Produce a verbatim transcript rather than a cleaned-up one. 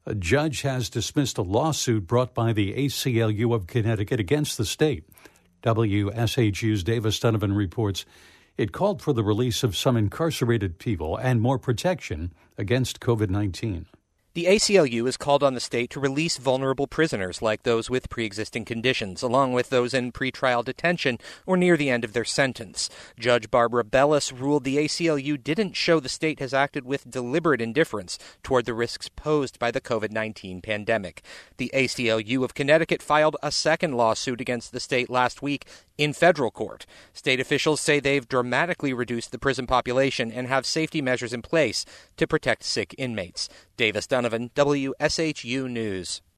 A judge has dismissed a lawsuit brought by the A C L U of Connecticut against the state. W S H U's Davis Donovan reports it called for the release of some incarcerated people and more protection against covid nineteen. The A C L U has called on the state to release vulnerable prisoners like those with pre-existing conditions, along with those in pretrial detention or near the end of their sentence. Judge Barbara Bellis ruled the A C L U didn't show the state has acted with deliberate indifference toward the risks posed by the covid nineteen pandemic. The A C L U of Connecticut filed a second lawsuit against the state last week in federal court. State officials say they've dramatically reduced the prison population and have safety measures in place to protect sick inmates. Davis Donovan, W S H U News.